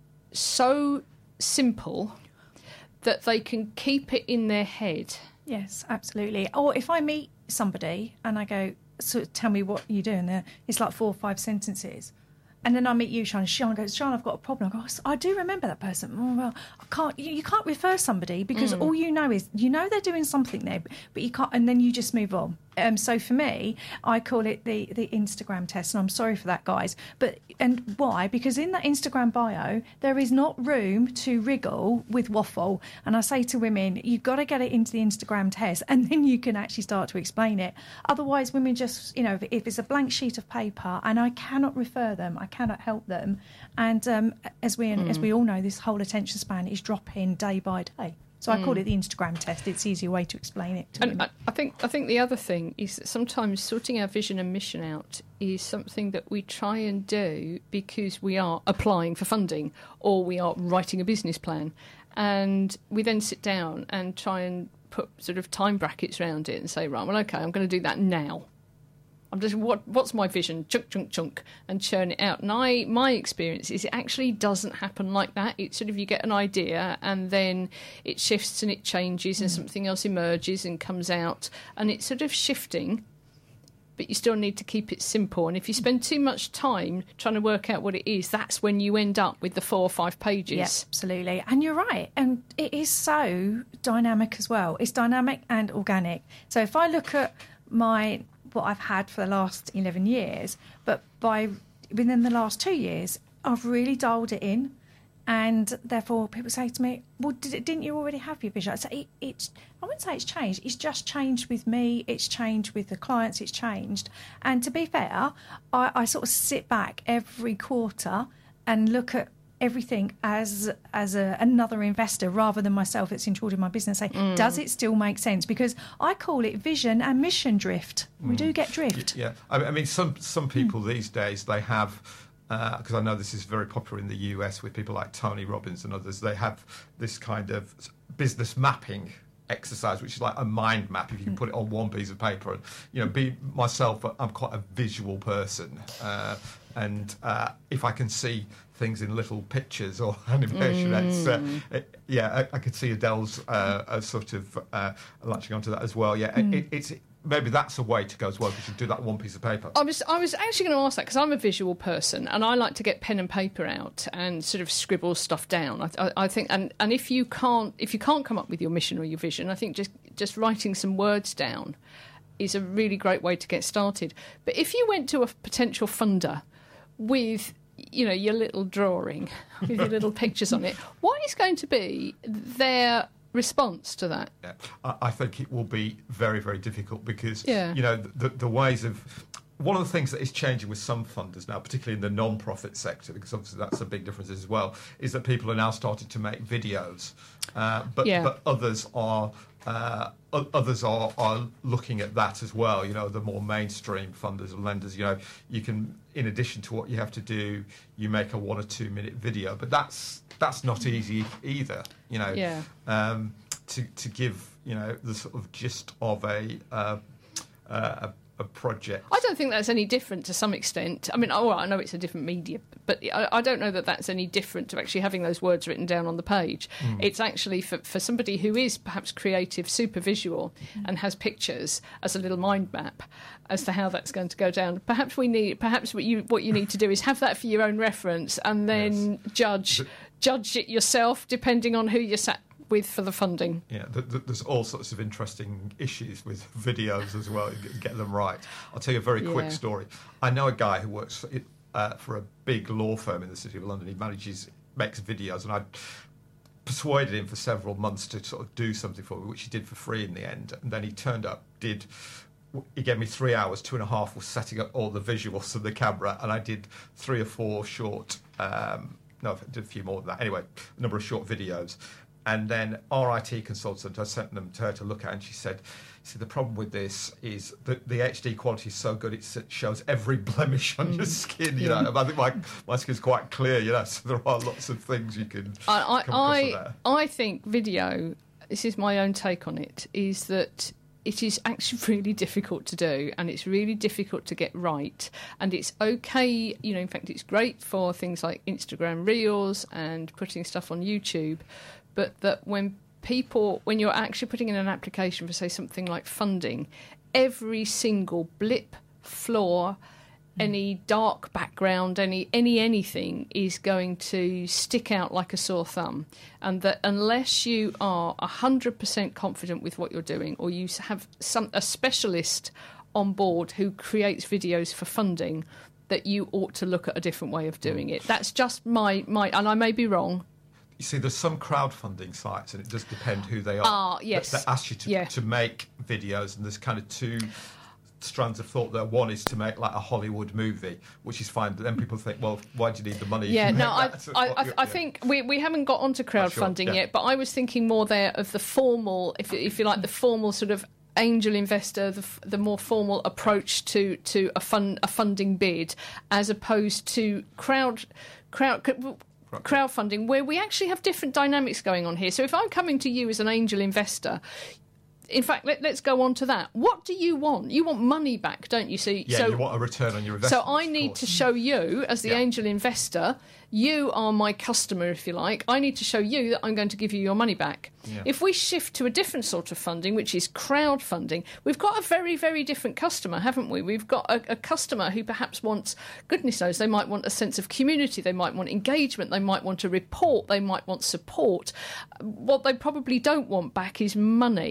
so simple that they can keep it in their head. Yes, absolutely. Or if I meet somebody and I go, so tell me what you're doing there, it's like four or five sentences. And then I meet you, Sean. Sean goes, Sean, I've got a problem. I go, I do remember that person. Oh, well, I can't. You, you can't refer somebody because Mm. all you know is you know they're doing something there, but you can't. And then you just move on. Um, so for me, I call it the the Instagram test, and I'm sorry for that, guys. But and why? Because in that Instagram bio, there is not room to wriggle with waffle. And I say to women, you've got to get it into the Instagram test, and then you can actually start to explain it. Otherwise, women just, you know, if, if it's a blank sheet of paper, and I cannot refer them, I cannot help them. And um, as we Mm. as we all know, this whole attention span is dropping day by day. So I call Mm. it the Instagram test. It's an easier way to explain it to And women. I, I think I think the other thing is that sometimes sorting our vision and mission out is something that we try and do because we are applying for funding or we are writing a business plan, and we then sit down and try and put sort of time brackets around it and say, right, well, okay, I'm going to do that now. I'm just what what's my vision? Chunk, chunk, chunk, and churn it out. And I, my experience is it actually doesn't happen like that. It's sort of you get an idea and then it shifts and it changes and Mm. something else emerges and comes out, and it's sort of shifting. But you still need to keep it simple. And if you spend too much time trying to work out what it is, that's when you end up with the four or five pages. Yeah, absolutely. And you're right. And it is so dynamic as well. It's dynamic and organic. So if I look at my what I've had for the last eleven years, but by within the last two years, I've really dialed it in. And therefore, people say to me, well, did, didn't you already have your vision? I say, it, it's, I wouldn't say it's changed. It's just changed with me. It's changed with the clients. It's changed. And to be fair, I, I sort of sit back every quarter and look at everything as as a, another investor rather than myself that's in charge of my business. Say, mm. does it still make sense? Because I call it vision and mission drift. Mm. We do get drift. Yeah, I mean, some, some people mm. these days, they have... Because uh, I know this is very popular in the U S with people like Tony Robbins and others. They have this kind of business mapping exercise, which is like a mind map. If you can put it on one piece of paper, and you know, be myself, I'm quite a visual person, uh, and uh, if I can see things in little pictures or animation, mm. it's, uh, it, yeah, I, I could see Adele's uh, a sort of uh, latching onto that as well. Yeah, mm. it, it's. Maybe that's a way to go as well, because you do that on one piece of paper. I was, I was actually going to ask that, because I'm a visual person and I like to get pen and paper out and sort of scribble stuff down. I, I, I think, and, and if you can't, if you can't come up with your mission or your vision, I think just just writing some words down is a really great way to get started. But if you went to a potential funder with, you know, your little drawing with your little pictures on it, what is going to be their response to that? Yeah. I, I think it will be very, very difficult, because, yeah. you know, the, the ways of... One of the things that is changing with some funders now, particularly in the non-profit sector, because obviously that's a big difference as well, is that people are now starting to make videos, uh, but, yeah. but others are... Uh, others are, are looking at that as well. You know, the more mainstream funders and lenders, you know, you can, in addition to what you have to do, you make a one or two minute video, but that's that's not easy either. You know, yeah. um, to to give, you know, the sort of gist of a uh, uh, a, a project. I don't think that's any different to some extent. I mean, oh, I know it's a different media, but I, I don't know that that's any different to actually having those words written down on the page. Mm. It's actually for, for somebody who is perhaps creative, super visual, mm. and has pictures as a little mind map as to how that's going to go down. Perhaps we need, perhaps what you what you need to do is have that for your own reference, and then yes. judge judge it yourself depending on who you're sat with for the funding. Yeah, th- th- there's all sorts of interesting issues with videos as well, get them right. I'll tell you a very quick yeah. story. I know a guy who works for, uh, for a big law firm in the City of London. He manages, makes videos, and I persuaded him for several months to sort of do something for me, which he did for free in the end. And then he turned up, did... He gave me three hours, two and a half was setting up all the visuals of the camera, and I did three or four short... Um, no, I did a few more than that. Anyway, a number of short videos. And then our I T consultant, I sent them to her to look at, and she said, see, the problem with this is that the H D quality is so good, it shows every blemish on mm. your skin, you yeah. know. I think my, my skin's quite clear, you know, so there are lots of things you can I, come I, across there. I think video, this is my own take on it, is that it is actually really difficult to do, and it's really difficult to get right. And it's okay, you know, in fact, it's great for things like Instagram Reels and putting stuff on YouTube, but that when people, when you're actually putting in an application for, say, something like funding, every single blip, flaw, mm. any dark background, any any anything is going to stick out like a sore thumb. And that unless you are one hundred percent confident with what you're doing, or you have some a specialist on board who creates videos for funding, that you ought to look at a different way of doing it. That's just my, my and I may be wrong. You see, there's some crowdfunding sites, and it does depend who they are. Ah, uh, yes. That, that ask you to, yeah. to make videos, and there's kind of two strands of thought there. One is to make like a Hollywood movie, which is fine, but then people think, well, why do you need the money? Yeah, no, I, I, I, I yeah. think we, we haven't got onto crowdfunding sure, yeah. yet, but I was thinking more there of the formal, if, if you like, the formal sort of angel investor, the, the more formal approach to, to a, fund, a funding bid, as opposed to crowd... crowd crowdfunding, where we actually have different dynamics going on here. So if I'm coming to you as an angel investor, in fact, let, let's go on to that. What do you want? You want money back, don't you? See, yeah, so, you want a return on your investment. So I need to show you, as the yeah. angel investor, you are my customer, if you like. I need to show you that I'm going to give you your money back. Yeah. If we shift to a different sort of funding, which is crowdfunding, we've got a very, very different customer, haven't we? We've got a, a customer who perhaps wants, goodness knows, they might want a sense of community, they might want engagement, they might want a report, they might want support. What they probably don't want back is money.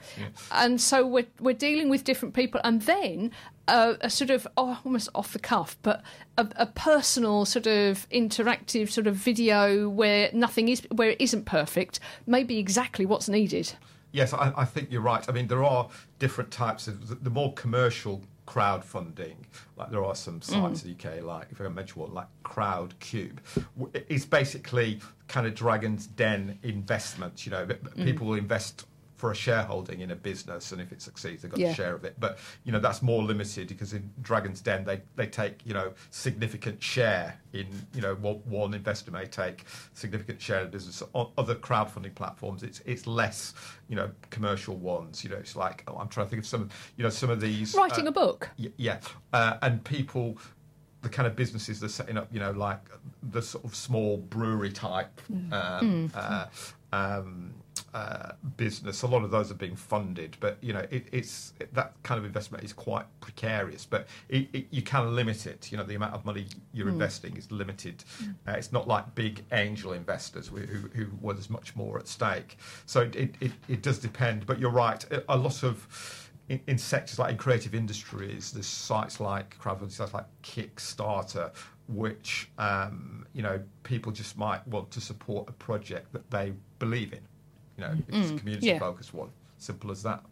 Yeah. And so we're we're dealing with different people, and then uh, a sort of oh, almost off the cuff, but a, a personal sort of interactive sort of video where nothing is where it isn't perfect, may be exactly what's needed. Yes, I, I think you're right. I mean, there are different types of the, the more commercial crowdfunding, like there are some sites mm. in the U K, like if I can mention one, like Crowdcube. It's basically kind of Dragon's Den investments. You know, mm. people will invest for a shareholding in a business, and if it succeeds, they've got yeah. a share of it. But you know, that's more limited because in Dragon's Den, they they take you know significant share in you know one, one investor may take significant share of the business. On other crowdfunding platforms, it's it's less you know commercial ones. You know, it's like oh, I'm trying to think of some you know some of these writing uh, a book. Y- yeah, uh, and people. The kind of businesses they're setting up, you know, like the sort of small brewery type um, mm. uh, um, uh, business. A lot of those are being funded, but you know, it, it's it, that kind of investment is quite precarious. But it, it, you can limit it. You know, the amount of money you're mm. investing is limited. Uh, it's not like big angel investors who, who, who where there's much more at stake. So it, it, it does depend. But you're right. A lot of In, in sectors like in creative industries, there's sites like crowdfunding sites like Kickstarter, which um, you know people just might want to support a project that they believe in. You know, mm, it's a community-focused yeah. one. Simple as that.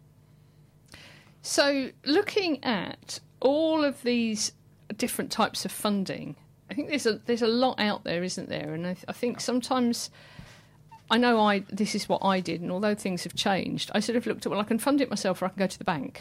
So, looking at all of these different types of funding, I think there's a there's a lot out there, isn't there? And I, th- I think sometimes. I know I. This is what I did, and although things have changed, I sort of looked at, well, I can fund it myself or I can go to the bank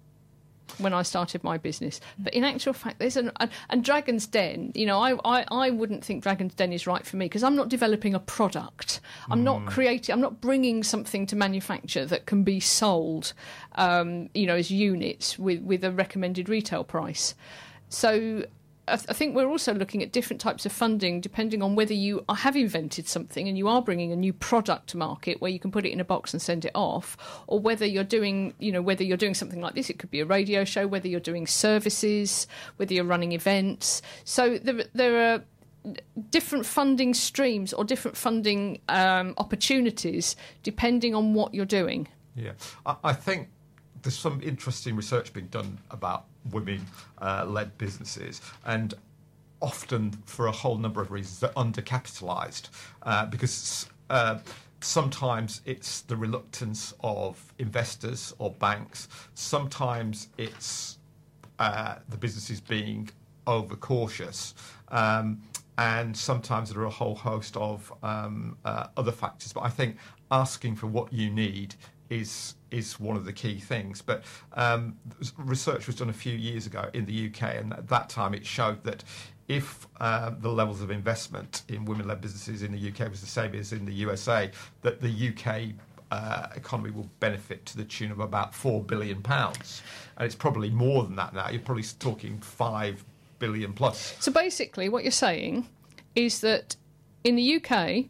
when I started my business. But in actual fact, there's an... And, and Dragon's Den, you know, I, I, I wouldn't think Dragon's Den is right for me because I'm not developing a product. I'm mm. not creating... I'm not bringing something to manufacture that can be sold, um, you know, as units with, with a recommended retail price. So... I think we're also looking at different types of funding depending on whether you have invented something and you are bringing a new product to market where you can put it in a box and send it off, or whether you're doing, you know, whether you're doing something like this. It could be a radio show, whether you're doing services, whether you're running events. So there, there are different funding streams or different funding um, opportunities depending on what you're doing. Yeah, I, I think there's some interesting research being done about women-led uh, businesses, and often for a whole number of reasons they're undercapitalised uh, because uh, sometimes it's the reluctance of investors or banks, sometimes it's uh, the businesses being overcautious, um, and sometimes there are a whole host of um, uh, other factors. But I think asking for what you need is is one of the key things. But um, research was done a few years ago in the U K, and at that time it showed that if uh, the levels of investment in women-led businesses in the U K was the same as in the U S A, that the U K uh, economy will benefit to the tune of about four billion pounds. And it's probably more than that now. You're probably talking five billion plus. So basically what you're saying is that in the U K,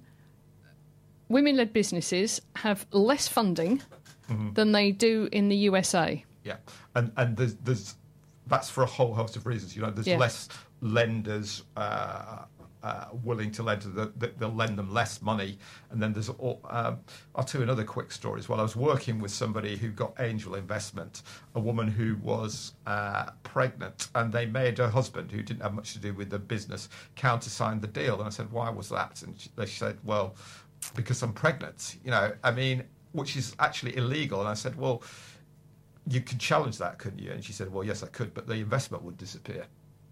women-led businesses have less funding mm-hmm. than they do in the U S A. Yeah, and and there's, there's that's for a whole host of reasons. You know, there's yeah. less lenders uh, uh, willing to lend. They'll lend them less money, and then there's. All, um, I'll tell you another quick story as well. I was working with somebody who got angel investment, a woman who was uh, pregnant, and they made her husband, who didn't have much to do with the business, countersign the deal. And I said, "Why was that?" And she, they said, "Well, because I'm pregnant." You know, I mean, which is actually illegal. And I said, "Well, you could challenge that, couldn't you?" And she said, "Well, yes, I could, but the investment would disappear."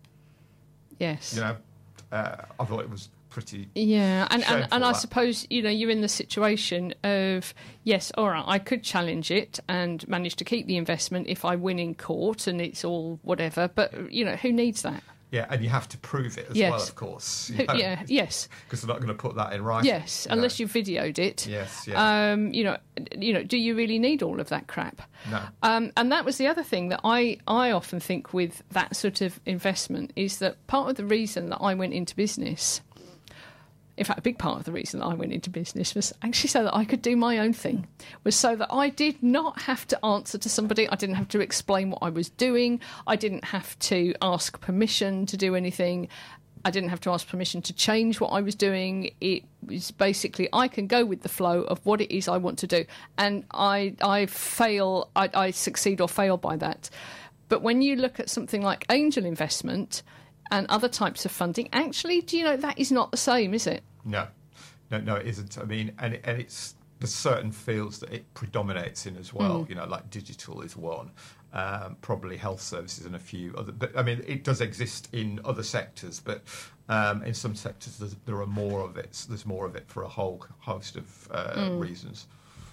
Yes. You know, uh, I thought it was pretty. Yeah, and and, and I that. suppose, you know, you're in the situation of, yes, all right, I could challenge it and manage to keep the investment if I win in court and it's all whatever. But you know, who needs that? Yeah, and you have to prove it as yes. well, of course. You know, yeah, yes. Because they're not going to put that in writing. Yes, you unless know. you've videoed it. Yes, yeah. Um, you know, you know, do you really need all of that crap? No. Um, and that was the other thing that I, I often think with that sort of investment is that part of the reason that I went into business, in fact, a big part of the reason that I went into business was actually so that I could do my own thing, was so that I did not have to answer to somebody. I didn't have to explain what I was doing. I didn't have to ask permission to do anything. I didn't have to ask permission to change what I was doing. It, is basically I can go with the flow of what it is I want to do, and I I fail, I, I succeed or fail by that. But when you look at something like angel investment and other types of funding, actually, do you know, that is not the same, is it? No, no, no, it isn't. I mean, and and it's there's certain fields that it predominates in as well. Mm. You know, like digital is one. Um, probably health services and a few other, but I mean it does exist in other sectors, but um, in some sectors there's, there are more of it. So there's more of it for a whole host of uh, mm. reasons.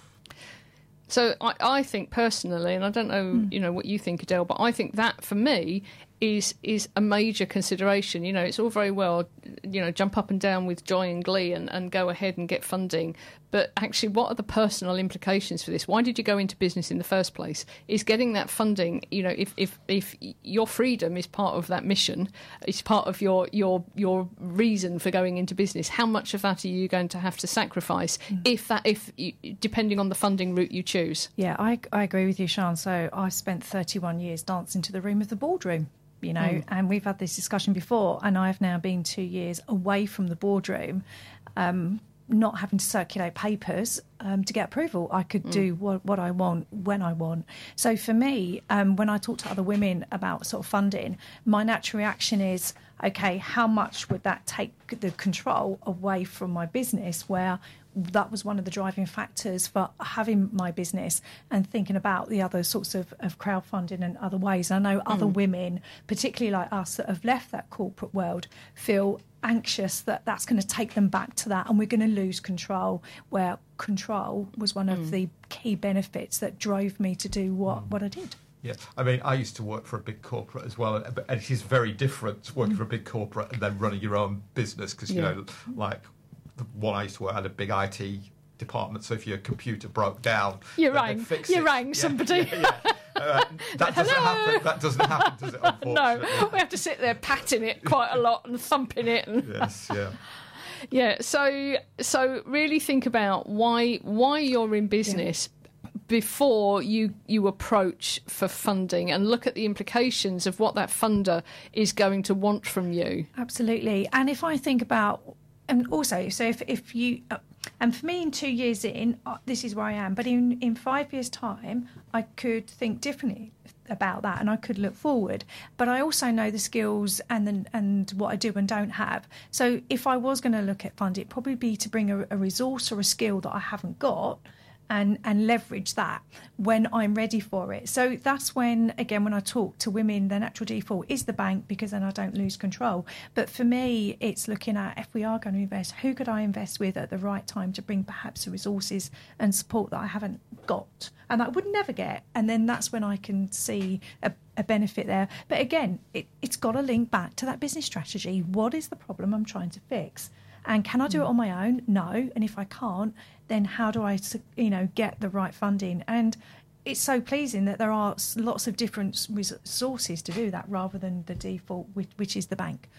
So I, I think personally, and I don't know, mm. you know, what you think, Adele, but I think that for me is is a major consideration. You know, it's all very well, you know, jump up and down with joy and glee and, and go ahead and get funding. But actually, what are the personal implications for this? Why did you go into business in the first place? Is getting that funding, you know, if if, if your freedom is part of that mission, it's part of your, your your reason for going into business, how much of that are you going to have to sacrifice mm. if that if you, depending on the funding route you choose? Yeah, I, I agree with you, Sian. So I've spent thirty-one years dancing to the room of the boardroom. You know, mm. and we've had this discussion before, and I've now been two years away from the boardroom, um, not having to circulate papers um, to get approval. I could mm. do what, what I want when I want. So for me, um, when I talk to other women about sort of funding, my natural reaction is, okay, how much would that take the control away from my business, where that was one of the driving factors for having my business and thinking about the other sorts of, of crowdfunding and other ways. And I know other mm. women, particularly like us, that have left that corporate world, feel anxious that that's going to take them back to that and we're going to lose control, where control was one of mm. the key benefits that drove me to do what, mm. what I did. Yeah, I mean, I used to work for a big corporate as well, and it is very different working mm. for a big corporate and then running your own business, because, you yeah. know, like the one I used to work at, a big I T department, so if your computer broke down, you rang, you it. rang yeah, somebody. Yeah, yeah. Uh, that doesn't happen. That doesn't happen, does it? Unfortunately, no. We have to sit there patting it quite a lot and thumping it. And yes, yeah. Yeah, so so really think about why why you're in business yeah. before you you approach for funding, and look at the implications of what that funder is going to want from you. Absolutely. And if I think about, and also, so if, if you, uh, and for me in two years in, uh, this is where I am, but in, in five years' time, I could think differently about that and I could look forward. But I also know the skills and the, and what I do and don't have. So if I was going to look at funding, it'd probably be to bring a, a resource or a skill that I haven't got, and and leverage that when I'm ready for it. So that's when, again, when I talk to women, their natural default is the bank, because then I don't lose control. But for me, it's looking at, if we are going to invest, who could I invest with at the right time to bring perhaps the resources and support that I haven't got and that I would never get. And then that's when I can see a, a benefit there. But again, it, it's got to link back to that business strategy. What is the problem I'm trying to fix? And can I do it on my own? No. And if I can't, then how do I, you know, get the right funding? And it's so pleasing that there are lots of different resources to do that, rather than the default, which, which is the bank.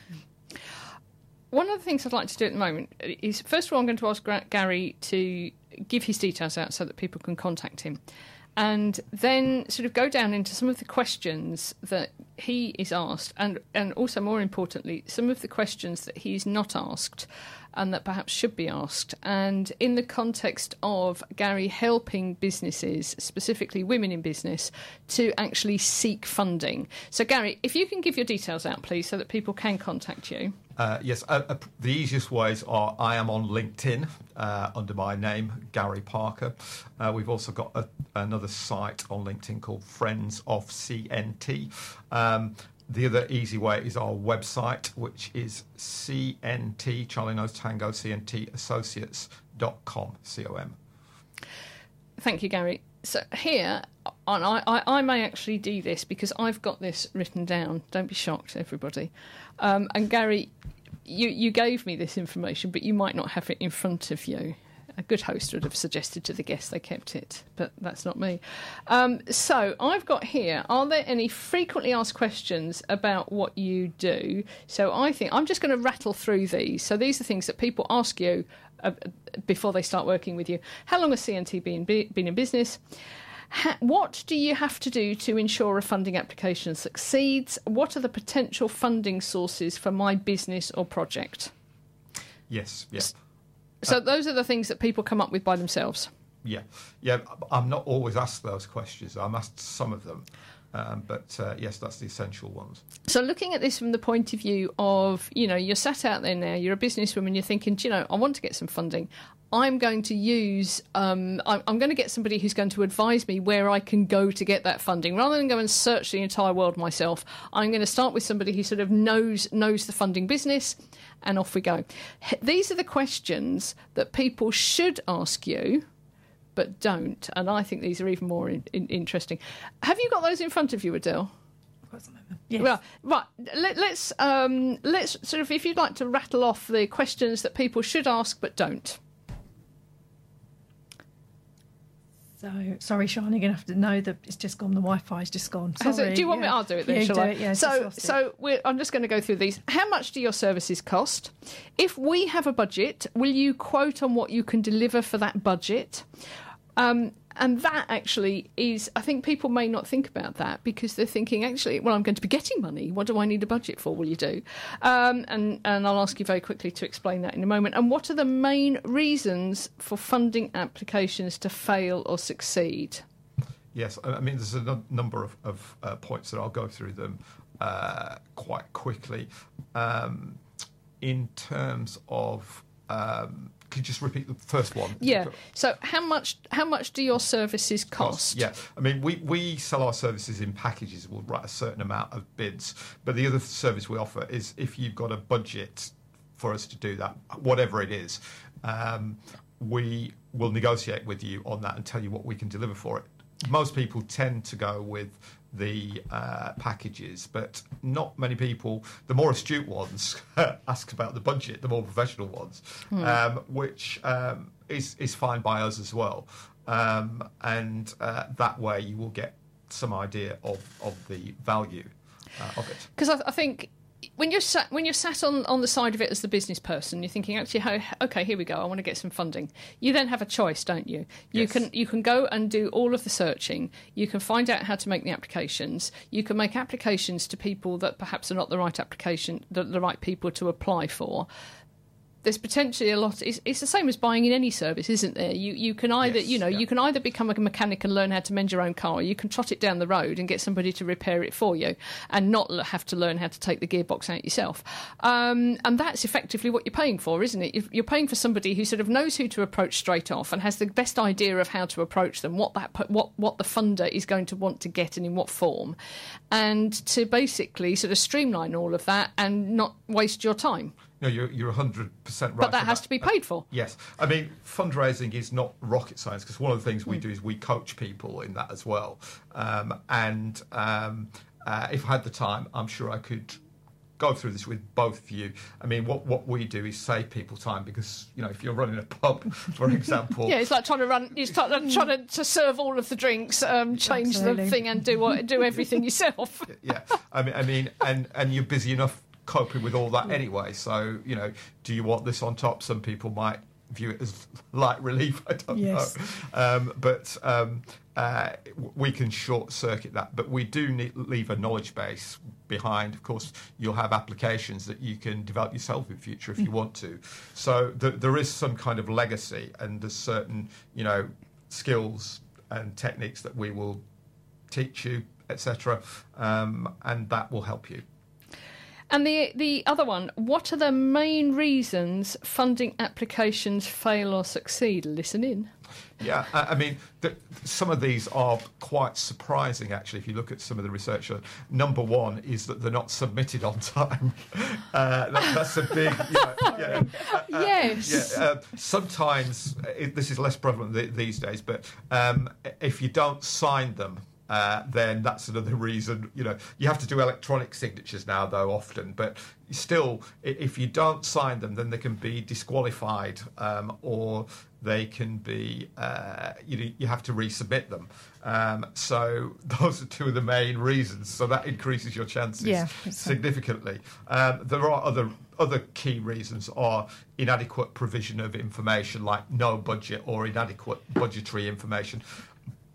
One of the things I'd like to do at the moment is, first of all, I'm going to ask Gary to give his details out so that people can contact him, and then sort of go down into some of the questions that he is asked, and, and also, more importantly, some of the questions that he's not asked and that perhaps should be asked. And in the context of Gary helping businesses, specifically women in business, to actually seek funding. So, Gary, if you can give your details out, please, so that people can contact you. Uh, yes, uh, uh, the easiest ways are, I am on LinkedIn uh, under my name, Gary Parker. Uh, we've also got a, another site on LinkedIn called Friends of C N T. Um, the other easy way is our website, which is C N T, Charlie Nose Tango, C N T Associates dot com, C O M. Thank you, Gary. So here, and I, I, I may actually do this because I've got this written down. Don't be shocked, everybody. Um, and Gary, you, you gave me this information, but you might not have it in front of you. A good host would have suggested to the guests they kept it, but that's not me. Um, so I've got here, are there any frequently asked questions about what you do? So I think I'm just going to rattle through these. So these are things that people ask you uh, before they start working with you. How long has C N T been, been in business? Ha- what do you have to do to ensure a funding application succeeds? What are the potential funding sources for my business or project? Yes, yes. So Uh, those are the things that people come up with by themselves. Yeah, yeah. I'm not always asked those questions. I'm asked some of them, um, but uh, yes, that's the essential ones. So looking at this from the point of view of, you know, you're sat out there now, you're a businesswoman, you're thinking, do you know, I want to get some funding. I'm going to use, um, I'm, I'm going to get somebody who's going to advise me where I can go to get that funding. Rather than go and search the entire world myself, I'm going to start with somebody who sort of knows knows the funding business, and off we go. H- These are the questions that people should ask you, but don't. And I think these are even more in, in, interesting. Have you got those in front of you, Adele? Yes. Well, right. Let, let's um, let's sort of, if you'd like to rattle off the questions that people should ask but don't. So, sorry, Sean, you're going to have to know that it's just gone. The Wi-Fi's just gone. Sorry. Has it, do you want yeah. me? I'll do it then. Yeah, shall do I? it, yeah, just so, lost it. so we're, I'm just going to go through these. How much do your services cost? If we have a budget, will you quote on what you can deliver for that budget? Um, and that actually is, I think people may not think about that because they're thinking, actually, well, I'm going to be getting money. What do I need a budget for? Will you do? Um, and, and I'll ask you very quickly to explain that in a moment. And what are the main reasons for funding applications to fail or succeed? Yes, I mean, there's a n- number of, of uh, points that I'll go through them uh, quite quickly. Um, in terms of, um, could you just repeat the first one? Yeah. So how much how much do your services cost? Yeah. I mean, we, we sell our services in packages. We'll write a certain amount of bids. But the other service we offer is if you've got a budget for us to do that, whatever it is, um, we will negotiate with you on that and tell you what we can deliver for it. Most people tend to go with the uh, packages, but not many people, the more astute ones, ask about the budget, the more professional ones, Hmm. um, which um, is, is fine by us as well. Um, and uh, that way you will get some idea of, of the value uh, of it. Because I, I think when you're sat when you're sat on, on the side of it as the business person, you're thinking, actually, how, okay, here we go. I want to get some funding. You then have a choice, don't you? You Yes. can you can go and do all of the searching. You can find out how to make the applications. You can make applications to people that perhaps are not the right application, the, the right people to apply for. There's potentially a lot. It's, it's the same as buying in any service, isn't there? You you can either Yes, you know yeah. you can either become a mechanic and learn how to mend your own car, or you can trot it down the road and get somebody to repair it for you, and not l- have to learn how to take the gearbox out yourself. Um, and that's effectively what you're paying for, isn't it? You're- You're paying for somebody who sort of knows who to approach straight off and has the best idea of how to approach them, what that p- what what the funder is going to want to get and in what form, and to basically sort of streamline all of that and not waste your time. No, you're you're one hundred percent right. But that on has to be paid for. Yes. I mean, fundraising is not rocket science because one of the things we do is we coach people in that as well. Um, and um, uh, if I had the time, I'm sure I could go through this with both of you. I mean, what, what we do is save people time because, you know, if you're running a pub, for example... Yeah, it's like trying to run, it's like trying to, to serve all of the drinks, um, change Absolutely. the thing and do what, do everything yourself. Yeah. I mean, I mean, and, and you're busy enough coping with all that anyway. So, you know, do you want this on top? Some people might view it as light relief. I don't Yes. know. Um, but um, uh, we can short circuit that. But we do need, leave a knowledge base behind. Of course, you'll have applications that you can develop yourself in future if you want to. So th- there is some kind of legacy, and there's certain, you know, skills and techniques that we will teach you, et cetera, um, and that will help you. And the the other one, what are the main reasons funding applications fail or succeed? Listen in. Yeah, I I mean, the, some of these are quite surprising, actually, if you look at some of the research. Number one is that they're not submitted on time. Uh, that, that's a big... You know, yeah, uh, uh, Yes. Yeah, uh, sometimes, it, this is less prevalent th- these days, but um, if you don't sign them, Uh, then that's another reason. You know, you have to do electronic signatures now, though, often. But still, i- if you don't sign them, then they can be disqualified, um, or they can be. Uh, you you have to resubmit them. Um, so those are two of the main reasons. So that increases your chances Yeah, that's so. significantly. Um, there are other other key reasons are inadequate provision of information, like no budget or inadequate budgetary information.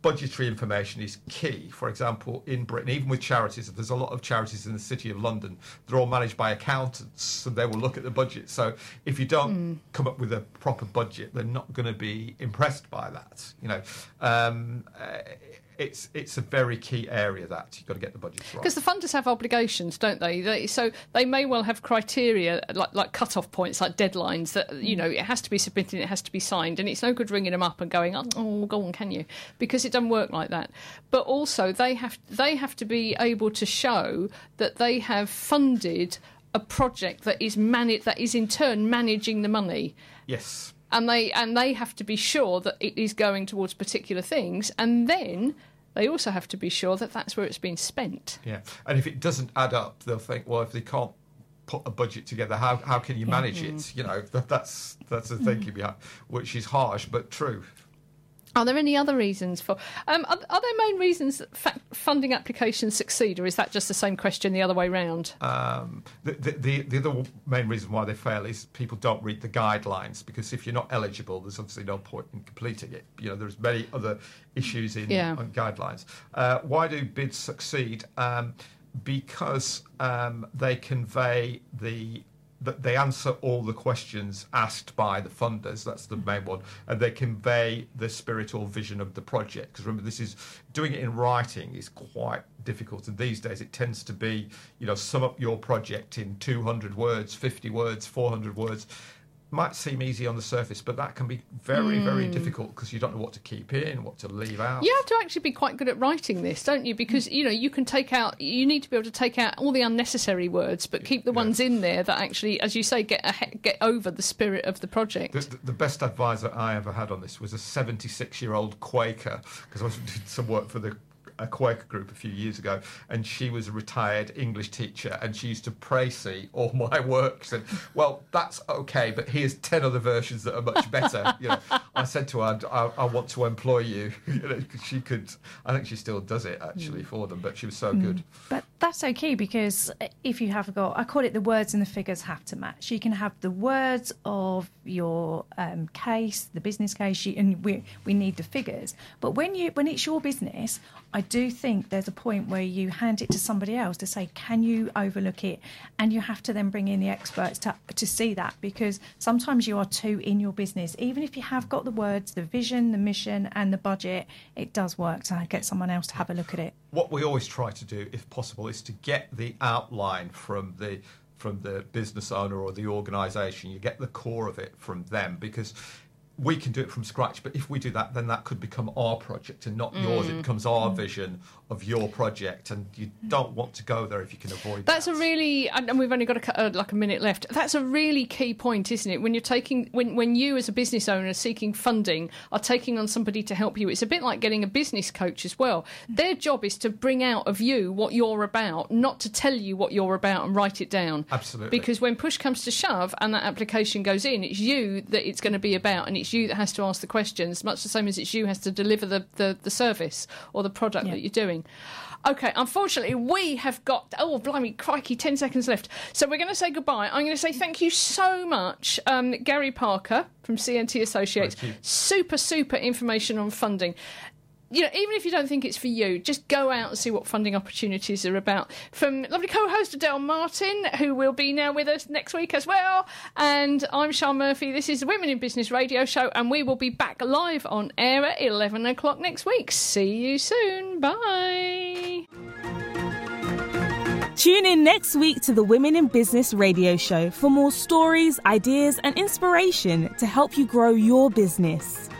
budgetary information is key. For example, in Britain, even with charities, there's a lot of charities in the City of London. They're all managed by accountants, and they will look at the budget. So if you don't mm. come up with a proper budget, they're not going to be impressed by that. You know, um, uh, it's it's a very key area that you've got to get the budgets right. Because the funders have obligations, don't they? they? So they may well have criteria like like cut-off points, like deadlines that, you know, it has to be submitted, it has to be signed, and it's no good ringing them up and going, oh, go on, can you? Because it doesn't work like that. But also they have they have to be able to show that they have funded a project that is managed, that is in turn managing the money. Yes. And they and they have to be sure that it is going towards particular things, and then they also have to be sure that that's where it's been spent. Yeah, and if it doesn't add up, they'll think, well, if they can't put a budget together, how how can you manage yeah. it? You know, that, that's that's the thinking mm. behind, which is harsh but true. Are there any other reasons for... Um, are, are there main reasons that fa- funding applications succeed, or is that just the same question the other way round? Um, the, the, the, the other main reason why they fail is people don't read the guidelines, because if you're not eligible, there's obviously no point in completing it. You know, there's many other issues in yeah. on guidelines. Uh, why do bids succeed? Um, because um, they convey the... that they answer all the questions asked by the funders. That's the main one. And they convey the spirit or vision of the project. Because remember, this is doing it in writing is quite difficult. And these days it tends to be, you know, sum up your project in two hundred words, fifty words, four hundred words. Might seem easy on the surface, but that can be very, mm. very difficult because you don't know what to keep in, what to leave out. You have to actually be quite good at writing this, don't you? Because, you know, you can take out, you need to be able to take out all the unnecessary words, but keep the yeah. ones in there that actually, as you say, get a, get over the spirit of the project. The, the best advisor I ever had on this was a seventy-six-year-old Quaker, because I was doing some work for the a Quaker group a few years ago, and she was a retired English teacher, and she used to praise all my works. And well, that's okay, but here's ten other versions that are much better. You know, I said to her, I, I want to employ you. You know, she could. I think she still does it actually mm. for them, but she was so mm. good. But that's okay, because if you have got, I call it the words and the figures have to match. You can have the words of your um, case, the business case, you, and we we need the figures. But when you when it's your business, I do think there's a point where you hand it to somebody else to say, can you overlook it? And you have to then bring in the experts to to see that, because sometimes you are too in your business. Even if you have got the words, the vision, the mission and the budget, it does work to get someone else to have a look at it. What we always try to do, if possible, is to get the outline from the from the business owner or the organisation. You get the core of it from them, because we can do it from scratch, but if we do that, then that could become our project and not mm. yours. It becomes our mm. vision of your project, and you don't want to go there if you can avoid That's that. a really, and we've only got a, uh, like a minute left. That's a really key point, isn't it? When you're taking, when when you as a business owner seeking funding are taking on somebody to help you, it's a bit like getting a business coach as well. Their job is to bring out of you what you're about, not to tell you what you're about and write it down. Absolutely. Because when push comes to shove and that application goes in, it's you that it's going to be about, and it's you that has to ask the questions, much the same as it's you has to deliver the, the, the service or the product yeah. that you're doing. OK, unfortunately, we have got, oh, blimey, crikey, ten seconds left. So we're going to say goodbye. I'm going to say thank you so much, um, Gary Parker from C N T Associates. Super, super information on funding. You know, even if you don't think it's for you, just go out and see what funding opportunities are about. From lovely co-host Adele Martin, who will be now with us next week as well. And I'm Sian Murphy. This is the Women in Business Radio Show, and we will be back live on air at eleven o'clock next week. See you soon. Bye. Tune in next week to the Women in Business Radio Show for more stories, ideas, and inspiration to help you grow your business.